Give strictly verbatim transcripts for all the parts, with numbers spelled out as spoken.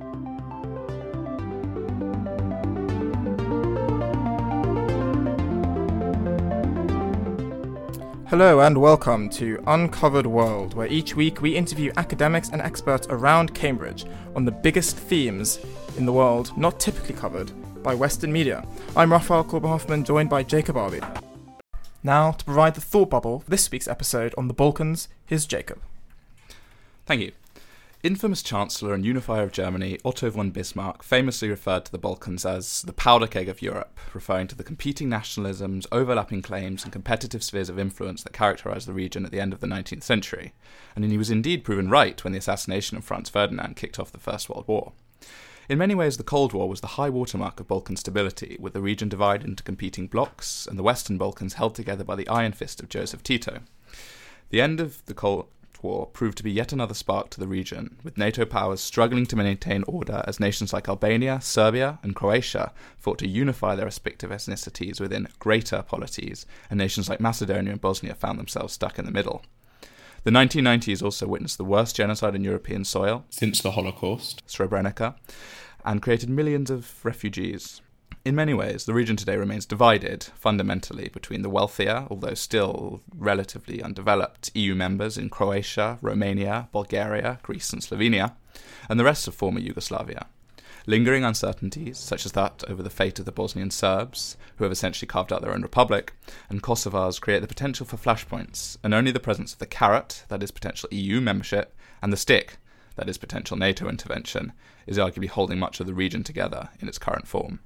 Hello and welcome to Uncovered World, where each week we interview academics and experts around Cambridge on the biggest themes in the world not typically covered by Western media. I'm Raphael Korber-Hoffman, joined by Jacob Arby. Now, to provide the thought bubble for this week's episode on the Balkans, here's Jacob. Thank you. Infamous Chancellor and unifier of Germany, Otto von Bismarck, famously referred to the Balkans as the powder keg of Europe, referring to the competing nationalisms, overlapping claims and competitive spheres of influence that characterised the region at the end of the nineteenth century. And he was indeed proven right when the assassination of Franz Ferdinand kicked off the First World War. In many ways, the Cold War was the high watermark of Balkan stability, with the region divided into competing blocs and the Western Balkans held together by the iron fist of Joseph Tito. The end of the Cold War proved to be yet another spark to the region, with NATO powers struggling to maintain order as nations like Albania, Serbia and Croatia fought to unify their respective ethnicities within greater polities, and nations like Macedonia and Bosnia found themselves stuck in the middle. The nineteen nineties also witnessed the worst genocide in European soil since the Holocaust, Srebrenica, and created millions of refugees. In many ways, the region today remains divided, fundamentally, between the wealthier, although still relatively undeveloped, E U members in Croatia, Romania, Bulgaria, Greece and Slovenia, and the rest of former Yugoslavia. Lingering uncertainties, such as that over the fate of the Bosnian Serbs, who have essentially carved out their own republic, and Kosovars create the potential for flashpoints, and only the presence of the carrot, that is potential E U membership, and the stick, that is potential NATO intervention, is arguably holding much of the region together in its current form.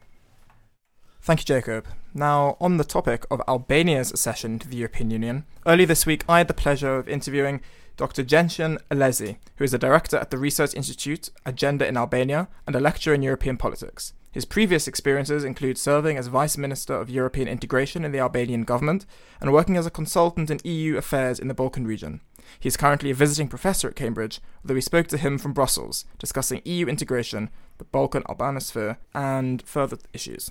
Thank you, Jacob. Now, on the topic of Albania's accession to the European Union, earlier this week I had the pleasure of interviewing Doctor Gentian Alesi, who is a director at the Research Institute Agenda in Albania and a lecturer in European politics. His previous experiences include serving as Vice Minister of European Integration in the Albanian government and working as a consultant in E U affairs in the Balkan region. He is currently a visiting professor at Cambridge, although we spoke to him from Brussels, discussing E U integration, the Balkan Albanosphere, and further issues.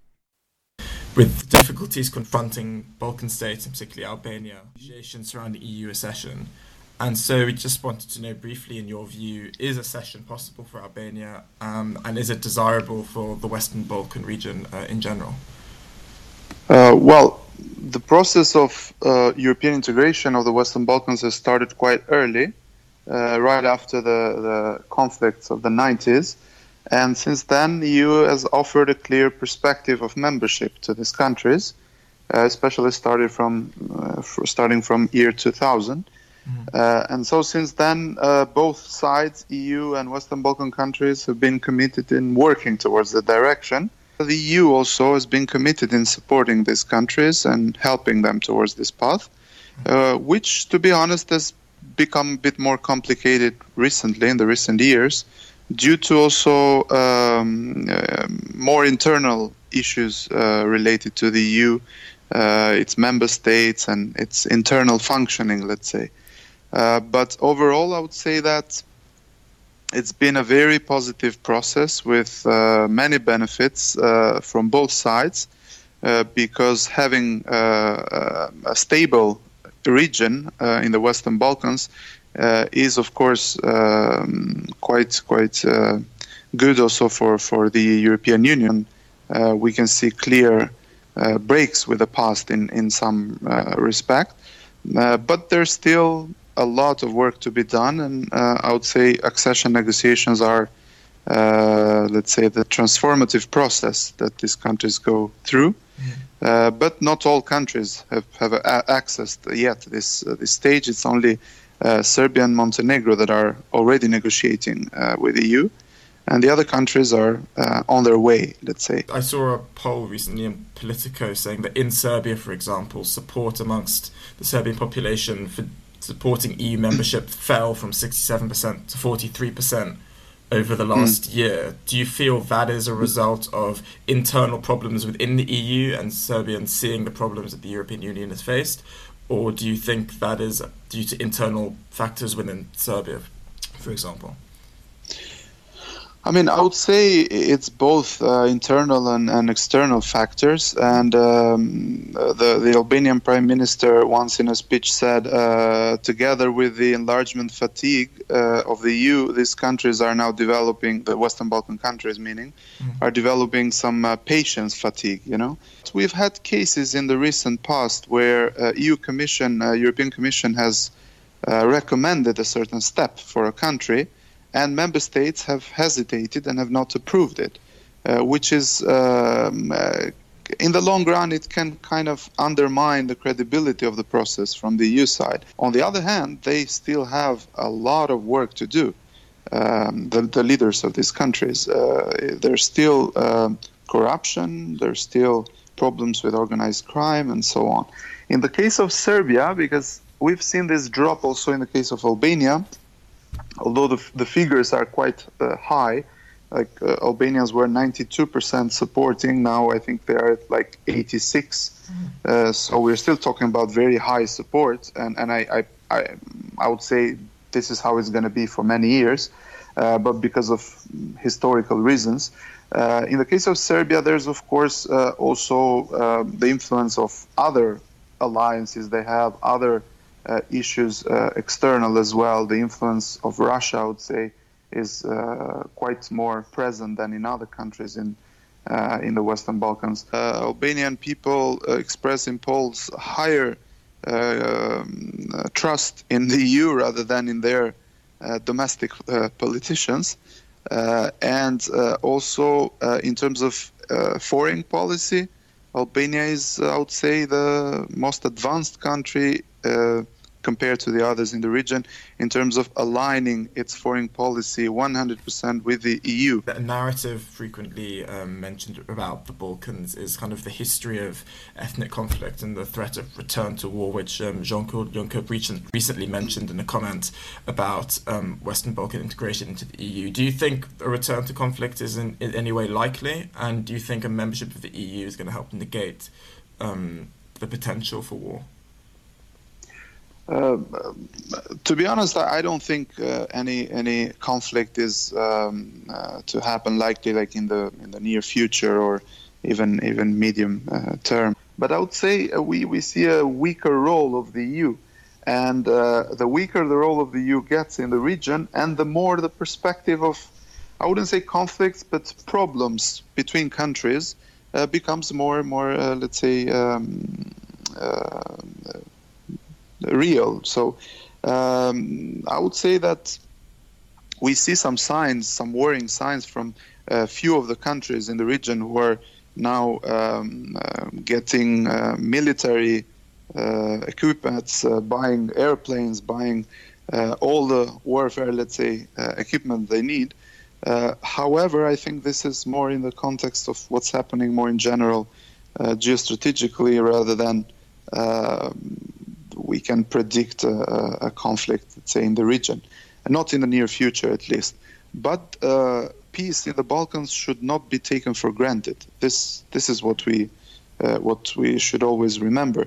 With difficulties confronting Balkan states, and particularly Albania, negotiations surrounding E U accession. And so we just wanted to know briefly, in your view, is accession possible for Albania, um, and is it desirable for the Western Balkan region uh, in general? Uh, well, the process of uh, European integration of the Western Balkans has started quite early, uh, right after the, the conflicts of the nineties. And since then, the E U has offered a clear perspective of membership to these countries, uh, especially started from uh, f- starting from year two thousand. Mm-hmm. Uh, and so since then, uh, both sides, E U and Western Balkan countries, have been committed in working towards that direction. The E U also has been committed in supporting these countries and helping them towards this path, uh, which, to be honest, has become a bit more complicated recently, in the recent years, due to also um, uh, more internal issues uh, related to the E U, uh, its member states and its internal functioning, let's say. Uh, but overall, I would say that it's been a very positive process with uh, many benefits uh, from both sides, uh, because having uh, a stable region uh, in the Western Balkans Uh, is of course um, quite quite uh, good also for, for the European Union. Uh, we can see clear uh, breaks with the past in, in some uh, respect, uh, but there's still a lot of work to be done, and uh, I would say accession negotiations are, uh, let's say, the transformative process that these countries go through. Mm. Uh, but not all countries have, have a- accessed yet this, uh, this stage. It's only Uh, Serbia and Montenegro that are already negotiating uh, with the E U, and the other countries are uh, on their way, let's say. I saw a poll recently in Politico saying that in Serbia, for example, support amongst the Serbian population for supporting E U membership fell from sixty-seven percent to forty-three percent over the last mm. year. Do you feel that is a result of internal problems within the E U and Serbians seeing the problems that the European Union has faced? Or do you think that is due to internal factors within Serbia, for example? I mean, I would say it's both uh, internal and, and external factors. And um, the, the Albanian Prime Minister once in a speech said, uh, together with the enlargement fatigue uh, of the E U, these countries are now developing, the Western Balkan countries meaning, mm-hmm. are developing some uh, patience fatigue, you know. We've had cases in the recent past where uh, E U Commission, uh, European Commission has uh, recommended a certain step for a country, and member states have hesitated and have not approved it, uh, which is, um, uh, in the long run, it can kind of undermine the credibility of the process from the E U side. On the other hand, they still have a lot of work to do, um, the, the leaders of these countries. Uh, there's still um, corruption, there's still problems with organized crime, and so on. In the case of Serbia, because we've seen this drop also in the case of Albania, although the, the figures are quite uh, high, like uh, Albanians were ninety-two percent supporting, now I think they are at like eighty-six. Mm-hmm. Uh, so we're still talking about very high support, and, and I, I, I, I would say this is how it's going to be for many years, uh, but because of historical reasons. Uh, in the case of Serbia, there's of course uh, also uh, the influence of other alliances they have, other Uh, issues uh, external as well. The influence of Russia, I would say, is uh, quite more present than in other countries in uh, in the Western Balkans. Uh, Albanian people uh, express in polls higher uh, um, uh, trust in the E U rather than in their uh, domestic uh, politicians. Uh, and uh, also uh, in terms of uh, foreign policy, Albania is, uh, I would say, the most advanced country uh, compared to the others in the region in terms of aligning its foreign policy one hundred percent with the E U. A narrative frequently um, mentioned about the Balkans is kind of the history of ethnic conflict and the threat of return to war, which um, Jean-Claude Juncker recent, recently mentioned in a comment about um, Western Balkan integration into the E U. Do you think a return to conflict is in, in any way likely? And do you think a membership of the E U is going to help negate um, the potential for war? Uh, to be honest, I don't think uh, any any conflict is um, uh, to happen likely, like in the in the near future or even even medium uh, term. But I would say uh, we we see a weaker role of the E U, and uh, the weaker the role of the E U gets in the region, and the more the perspective of, I wouldn't say conflicts, but problems between countries uh, becomes more and more, uh, let's say. Um, uh, real. So um, I would say that we see some signs, some worrying signs from a few of the countries in the region who are now um, uh, getting uh, military uh, equipment, uh, buying airplanes, buying uh, all the warfare, let's say, uh, equipment they need. Uh, however, I think this is more in the context of what's happening more in general uh, geostrategically rather than uh, we can predict a, a conflict, let's say, in the region, and not in the near future at least. But uh, peace in the Balkans should not be taken for granted. This this is what we uh, what we should always remember.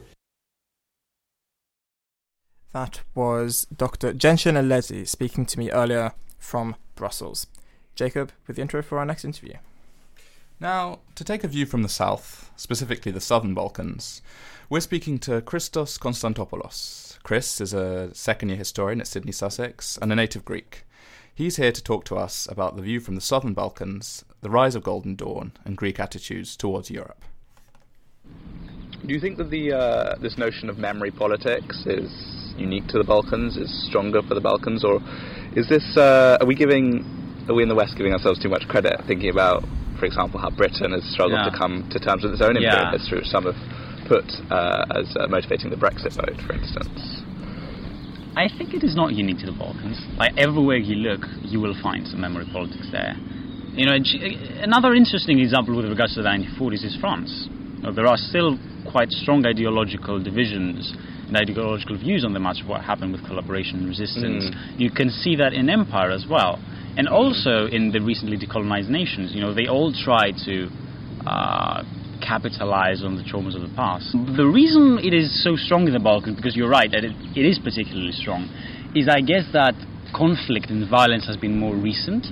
That was Doctor Gentian Alesi speaking to me earlier from Brussels. Jacob, with the intro for our next interview. Now, to take a view from the south, specifically the southern Balkans, we're speaking to Christos Konstantopoulos. Chris is a second-year historian at Sydney Sussex and a native Greek. He's here to talk to us about the view from the southern Balkans, the rise of Golden Dawn, and Greek attitudes towards Europe. Do you think that the uh, this notion of memory politics is unique to the Balkans, is stronger for the Balkans, or is this, uh, are we giving, are we in the West giving ourselves too much credit, thinking about, for example, how Britain has struggled yeah. to come to terms with its own imperial yeah. history, which some have put uh, as uh, motivating the Brexit vote, for instance? I think it is not unique to the Balkans. Like, everywhere you look, you will find some memory politics there. You know, another interesting example with regards to the nineteen forties is France. You know, there are still quite strong ideological divisions and ideological views on the much of what happened with collaboration and resistance. Mm. You can see that in empire as well. And also in the recently decolonized nations, you know, they all try to uh, capitalize on the traumas of the past. The reason it is so strong in the Balkans, because you're right, that it, it is particularly strong, is I guess that conflict and violence has been more recent.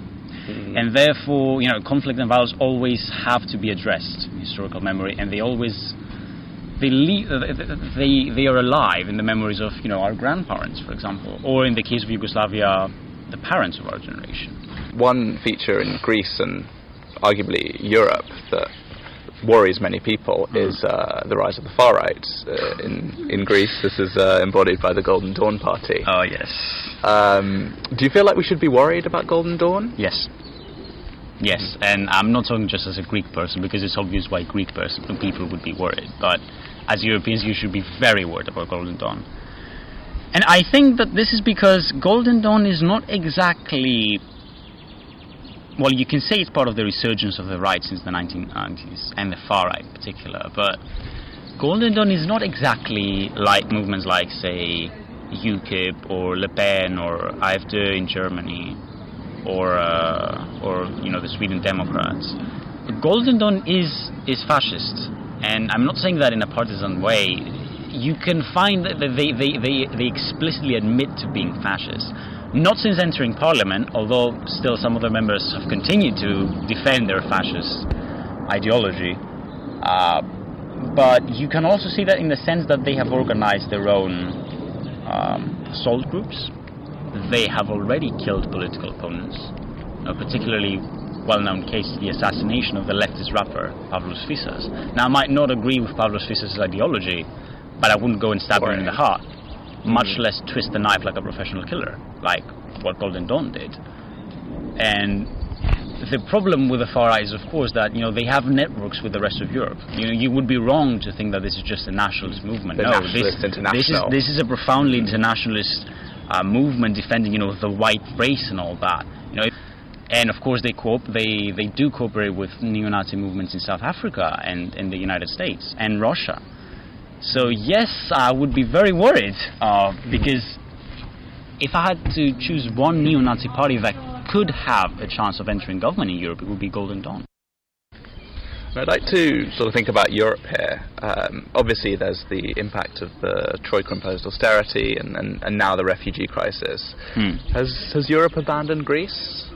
Mm. And therefore, you know, conflict and violence always have to be addressed in historical memory, and they always they le- they they are alive in the memories of, you know, our grandparents, for example, or in the case of Yugoslavia, the parents of our generation. One feature in Greece and arguably Europe that worries many people mm. is uh, the rise of the far right uh, in in Greece. This is uh, embodied by the Golden Dawn Party. Oh yes. Um, do you feel like we should be worried about Golden Dawn? Yes. Yes, and I'm not talking just as a Greek person, because it's obvious why Greek person people would be worried. But as Europeans, you should be very worried about Golden Dawn. And I think that this is because Golden Dawn is not exactly... Well, you can say it's part of the resurgence of the right since the nineteen nineties, and the far right in particular, but Golden Dawn is not exactly like movements like, say, UKIP or Le Pen or AfD in Germany, or uh, or you know, the Sweden Democrats. Golden Dawn is is fascist, and I'm not saying that in a partisan way. You can find that they they, they, they explicitly admit to being fascist. Not since entering parliament, although still some of the members have continued to defend their fascist ideology. Uh, but you can also see that in the sense that they have organized their own um, assault groups. They have already killed political opponents. A particularly well-known case is the assassination of the leftist rapper Pavlos Fyssas. Now, I might not agree with Pavlos Fyssas' ideology, but I wouldn't go and stab him in the heart, much less twist the knife like a professional killer, like what Golden Dawn did. And the problem with the far right is, of course, that, you know, they have networks with the rest of Europe. You know, you would be wrong to think that this is just a nationalist movement. The no, nationalist this, international. this is this is a profoundly internationalist uh, movement defending, you know, the white race and all that. You know, and of course they coop they they do cooperate with neo-Nazi movements in South Africa and in the United States and Russia. So yes, I would be very worried uh, because if I had to choose one neo-Nazi party that could have a chance of entering government in Europe, it would be Golden Dawn. I'd like to sort of think about Europe here. Um, obviously there's the impact of the Troika-imposed austerity and, and, and now the refugee crisis. Hmm. Has, has Europe abandoned Greece?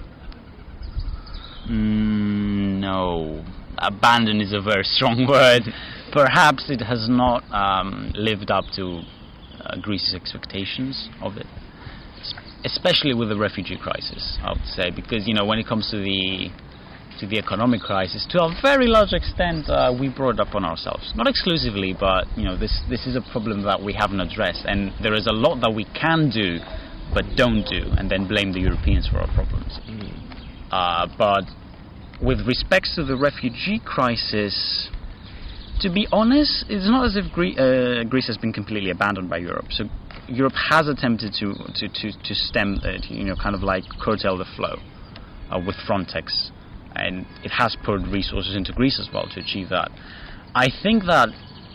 Mm, no. Abandon is a very strong word. Perhaps it has not um, lived up to uh, Greece's expectations of it, especially with the refugee crisis, I would say, because, you know, when it comes to the to the economic crisis, to a very large extent, uh, we brought it upon ourselves. Not exclusively, but, you know, this this is a problem that we haven't addressed, and there is a lot that we can do, but don't do, and then blame the Europeans for our problems. Mm. Uh, but with respect to the refugee crisis, to be honest, it's not as if Gre- uh, Greece has been completely abandoned by Europe. So Europe has attempted to to, to, to stem, uh, to, you know, kind of like curtail the flow uh, with Frontex, and it has poured resources into Greece as well to achieve that. I think that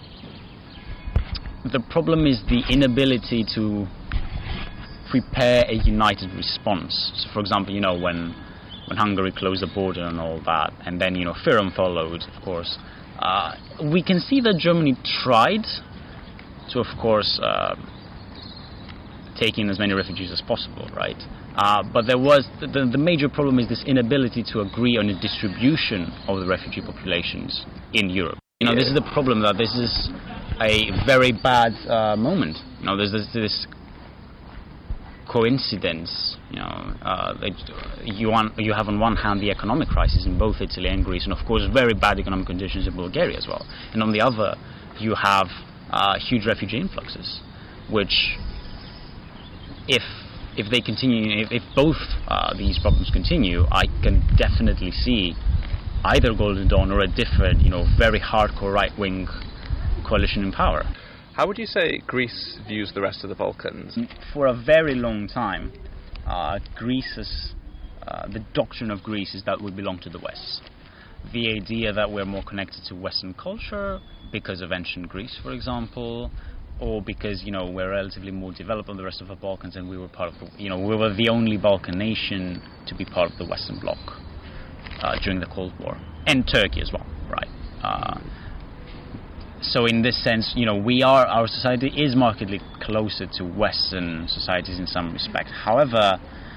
the problem is the inability to prepare a united response. So, for example, you know, when when Hungary closed the border and all that, and then, you know, Fyrom followed, of course. Uh, we can see that Germany tried to, of course, uh, take in as many refugees as possible, right? Uh, but there was the, the major problem is this inability to agree on a distribution of the refugee populations in Europe. You know, yeah. This is the problem, that this is a very bad uh, moment. You know, there's this, this coincidence. You know, uh, that you want, you have on one hand the economic crisis in both Italy and Greece, and of course very bad economic conditions in Bulgaria as well. And on the other, you have uh, huge refugee influxes, which, if if they continue, if, if both uh, these problems continue, I can definitely see either Golden Dawn or a different, you know, very hardcore right-wing coalition in power. How would you say Greece views the rest of the Balkans? For a very long time, uh, Greece's, uh, the doctrine of Greece is that we belong to the West. The idea that we're more connected to Western culture because of ancient Greece, for example, or because, you know, we're relatively more developed than the rest of the Balkans, and we were part of the, you know, we were the only Balkan nation to be part of the Western Bloc uh, during the Cold War, and Turkey as well, right? Uh, So in this sense, you know, we are, our society is markedly closer to Western societies in some respect. However,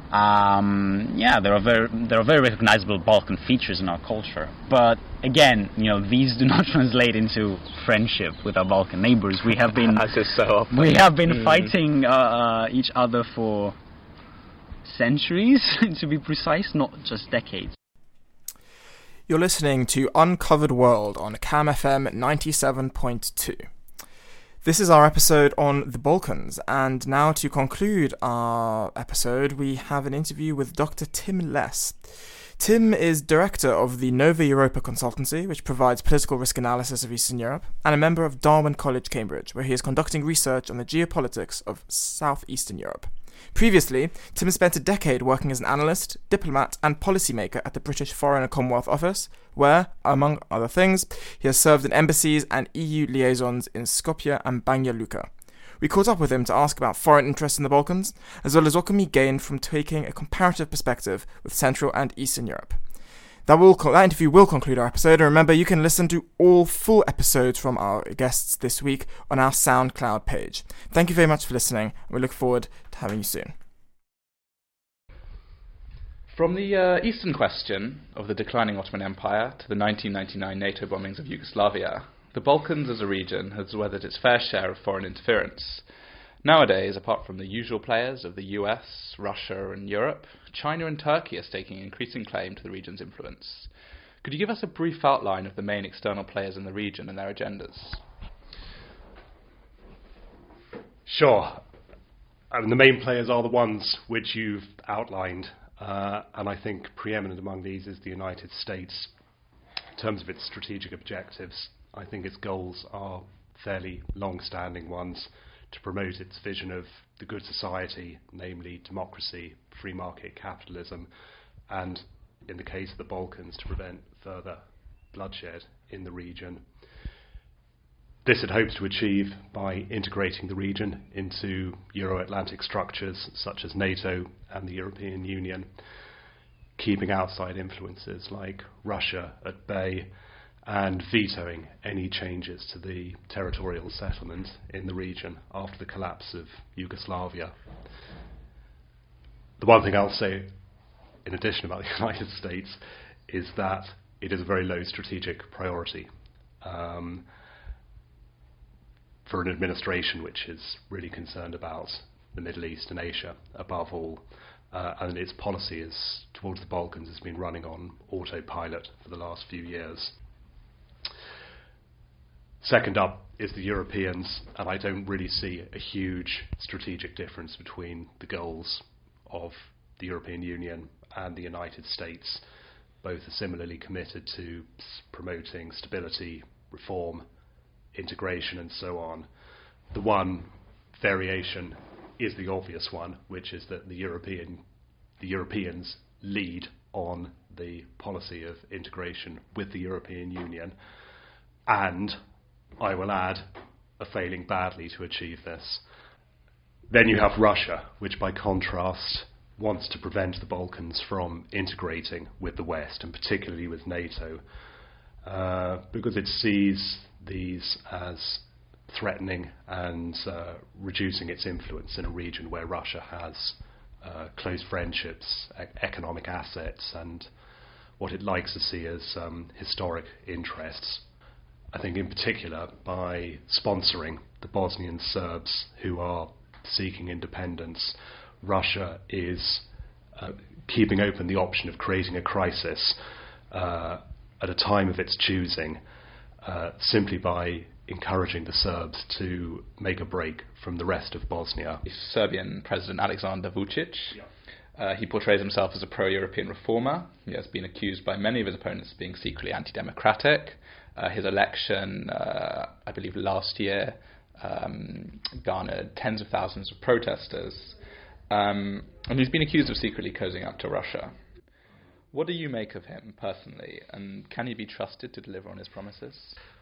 Um, yeah, there are very there are very recognizable Balkan features in our culture. But again, you know, these do not translate into friendship with our Balkan neighbors. We have been As is so often. we have been Mm. fighting uh, uh, each other for centuries, to be precise, not just decades. You're listening to Uncovered World on Cam F M ninety-seven point two. This is our episode on the Balkans, and now to conclude our episode, we have an interview with Doctor Tim Less. Tim is director of the Nova Europa consultancy, which provides political risk analysis of Eastern Europe, and a member of Darwin College, Cambridge, where he is conducting research on the geopolitics of Southeastern Europe. Previously, Tim spent a decade working as an analyst, diplomat, and policymaker at the British Foreign and Commonwealth Office, where, among other things, he has served in embassies and E U liaisons in Skopje and Banja Luka. We caught up with him to ask about foreign interests in the Balkans, as well as what can be gained from taking a comparative perspective with Central and Eastern Europe. That, will, that interview will conclude our episode, and remember you can listen to all full episodes from our guests this week on our SoundCloud page. Thank you very much for listening, and we look forward to having you soon. From the uh, Eastern question of the declining Ottoman Empire to the nineteen ninety-nine NATO bombings of Yugoslavia, the Balkans as a region has weathered its fair share of foreign interference. Nowadays, apart from the usual players of the U S, Russia and Europe, China and Turkey are staking increasing claim to the region's influence. Could you give us a brief outline of the main external players in the region and their agendas? Sure. I mean, the main players are the ones which you've outlined, uh, and I think preeminent among these is the United States. In terms of its strategic objectives, I think its goals are fairly long-standing ones: to promote its vision of the good society, namely democracy, free market capitalism, and, in the case of the Balkans, to prevent further bloodshed in the region. This it hopes to achieve by integrating the region into Euro-Atlantic structures such as NATO and the European Union, keeping outside influences like Russia at bay, and vetoing any changes to the territorial settlement in the region after the collapse of Yugoslavia. The one thing I'll say in addition about the United States is that it is a very low strategic priority um, for an administration which is really concerned about the Middle East and Asia above all, uh, and its policy is towards the Balkans has been running on autopilot for the last few years. Second up is the Europeans, and I don't really see a huge strategic difference between the goals of the European Union and the United States. Both are similarly committed to promoting stability, reform, integration, and so on. The one variation is the obvious one, which is that the European, the Europeans lead on the policy of integration with the European Union, and I will add, are failing badly to achieve this. Then you have Russia, which by contrast wants to prevent the Balkans from integrating with the West, and particularly with NATO, uh, because it sees these as threatening and uh, reducing its influence in a region where Russia has uh, close friendships, e- economic assets, and what it likes to see as um, historic interests. I think in particular by sponsoring the Bosnian Serbs who are seeking independence, Russia is uh, keeping open the option of creating a crisis uh, at a time of its choosing, uh, simply by encouraging the Serbs to make a break from the rest of Bosnia. Serbian President Alexander Vucic. Yeah. Uh, he portrays himself as a pro-European reformer. He has been accused by many of his opponents of being secretly anti-democratic. Uh, his election, uh, I believe last year, um, garnered tens of thousands of protesters. Um, and he's been accused of secretly cozying up to Russia. What do you make of him personally, and can he be trusted to deliver on his promises?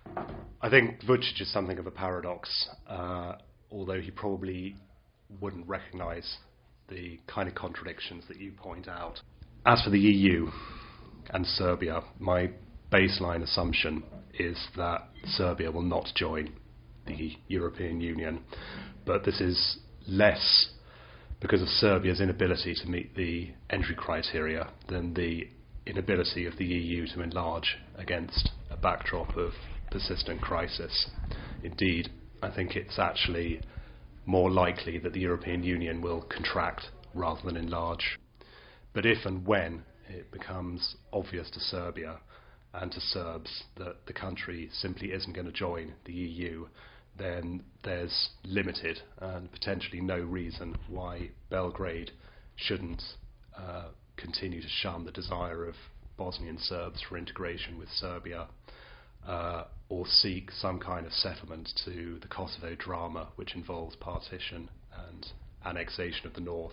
I think Vucic is something of a paradox, uh, although he probably wouldn't recognise the kind of contradictions that you point out. As for the E U and Serbia, my baseline assumption is that Serbia will not join the European Union, but this is less because of Serbia's inability to meet the entry criteria than the inability of the E U to enlarge against a backdrop of persistent crisis. Indeed, I think it's actually more likely that the European Union will contract rather than enlarge. But if and when it becomes obvious to Serbia and to Serbs that the country simply isn't going to join the E U, then there's limited and potentially no reason why Belgrade shouldn't uh, continue to shun the desire of Bosnian Serbs for integration with Serbia, uh, or seek some kind of settlement to the Kosovo drama, which involves partition and annexation of the north.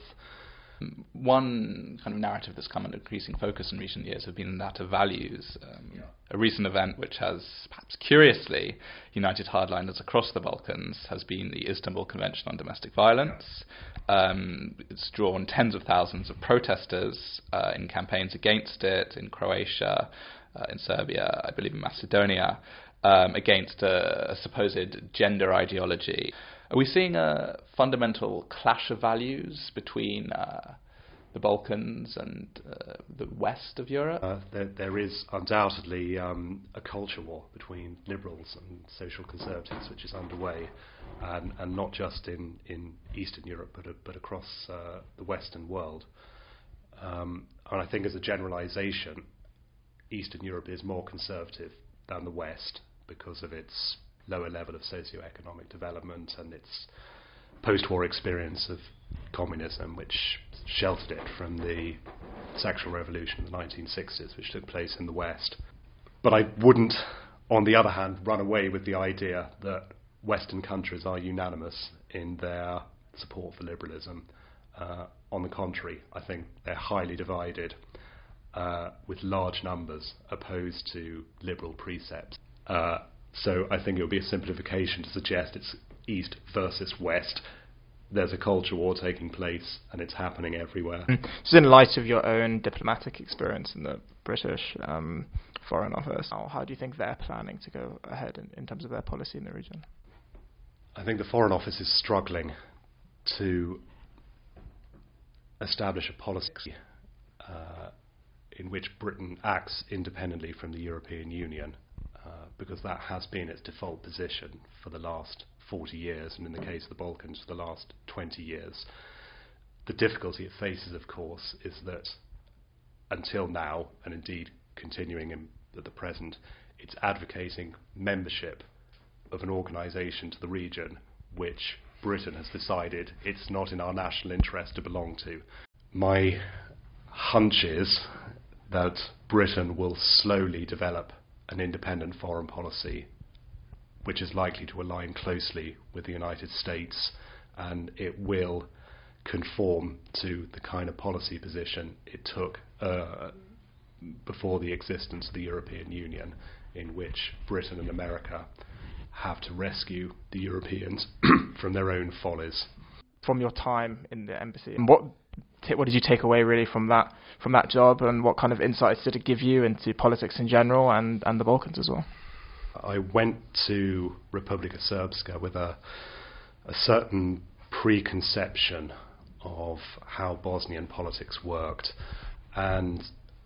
One kind of narrative that's come under increasing focus in recent years have been that of values. Um, yeah. A recent event which has, perhaps curiously, united hardliners across the Balkans has been the Istanbul Convention on Domestic Violence. Um, it's drawn tens of thousands of protesters uh, in campaigns against it in Croatia, uh, in Serbia, I believe in Macedonia, um, against a, a supposed gender ideology. Are we seeing a fundamental clash of values between uh, the Balkans and uh, the west of Europe? Uh, there, there is undoubtedly um, a culture war between liberals and social conservatives which is underway, and, and not just in, in Eastern Europe but, uh, but across uh, the Western world. Um, and I think as a generalisation, Eastern Europe is more conservative than the West because of its lower level of socio-economic development and its post-war experience of communism, which sheltered it from the sexual revolution of the nineteen sixties, which took place in the West. But I wouldn't, on the other hand, run away with the idea that Western countries are unanimous in their support for liberalism. Uh, on the contrary, I think they're highly divided, uh, with large numbers opposed to liberal precepts. Uh, So I think it would be a simplification to suggest it's East versus West. There's a culture war taking place, and it's happening everywhere. So in light of your own diplomatic experience in the British um, Foreign Office, how, how do you think they're planning to go ahead in, in terms of their policy in the region? I think the Foreign Office is struggling to establish a policy uh, in which Britain acts independently from the European Union. Uh, because that has been its default position for the last forty years, and in the case of the Balkans, for the last twenty years. The difficulty it faces, of course, is that until now, and indeed continuing in, at the present, it's advocating membership of an organisation to the region which Britain has decided it's not in our national interest to belong to. My hunch is that Britain will slowly develop an independent foreign policy which is likely to align closely with the United States, and it will conform to the kind of policy position it took uh, before the existence of the European Union, in which Britain and America have to rescue the Europeans from their own follies. From your time in the embassy, what What did you take away really from that from that job, and what kind of insights did it give you into politics in general and, and the Balkans as well? I went to Republika Srpska with a, a certain preconception of how Bosnian politics worked, and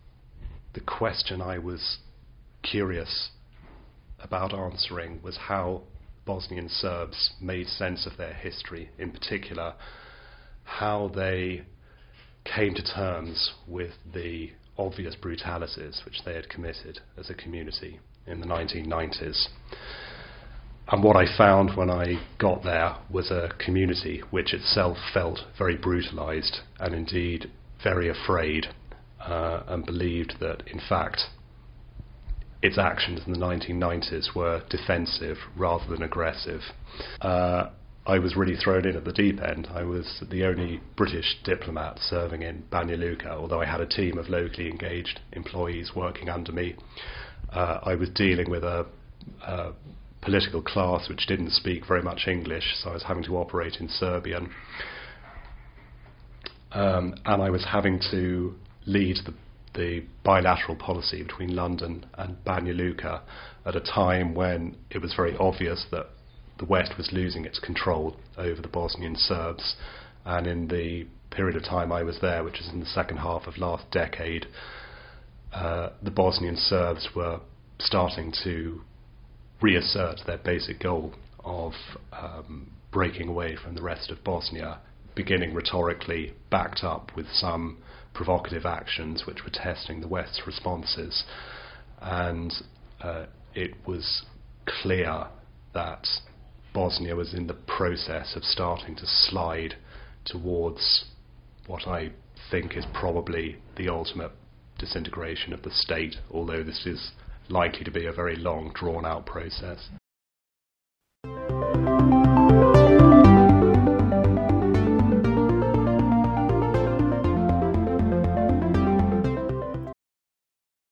the question I was curious about answering was how Bosnian Serbs made sense of their history, in particular how they came to terms with the obvious brutalities which they had committed as a community in the nineteen nineties. And what I found when I got there was a community which itself felt very brutalized and indeed very afraid, uh, and believed that, in fact, its actions in the nineteen nineties were defensive rather than aggressive. Uh, I was really thrown in at the deep end. I was the only British diplomat serving in Banja Luka, although I had a team of locally engaged employees working under me. Uh, I was dealing with a, a political class which didn't speak very much English, so I was having to operate in Serbian. Um, and I was having to lead the, the bilateral policy between London and Banja Luka at a time when it was very obvious that the West was losing its control over the Bosnian Serbs, And in the period of time I was there, which is in the second half of last decade, uh, the Bosnian Serbs were starting to reassert their basic goal of um, breaking away from the rest of Bosnia, beginning rhetorically, backed up with some provocative actions which were testing the West's responses. And uh, it was clear that Bosnia was in the process of starting to slide towards what I think is probably the ultimate disintegration of the state, although this is likely to be a very long, drawn-out process.